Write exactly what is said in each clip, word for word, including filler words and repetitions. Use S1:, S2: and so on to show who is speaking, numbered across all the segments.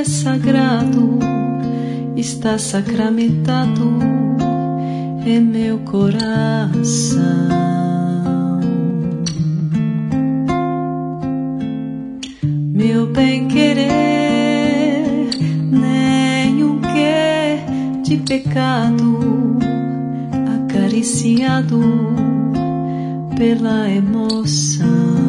S1: é sagrado, está sacramentado em meu coração. Meu bem-querer, nenhum quer de pecado, acariciado pela emoção.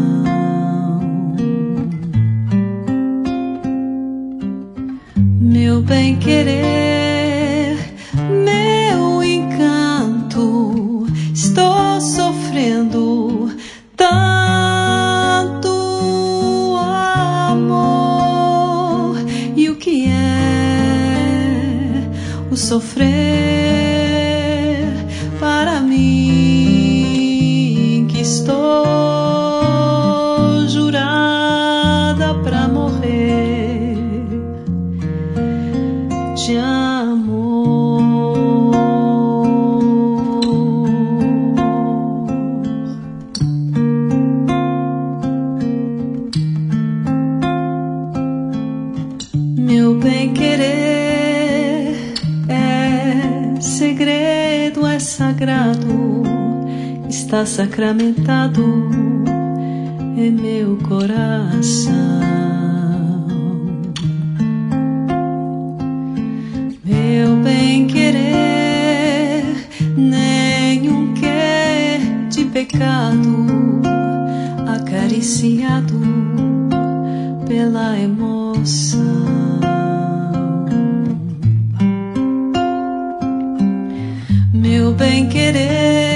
S1: Meu bem-querer, meu encanto, estou sofrendo tanto amor. E o que é o sofrer para mim, que estou jurada pra morrer de amor. Meu bem-querer é segredo, é sagrado, está sacramentado em meu coração. Meu bem-querer, nenhum quer de pecado, acariciado pela emoção. Meu bem-querer,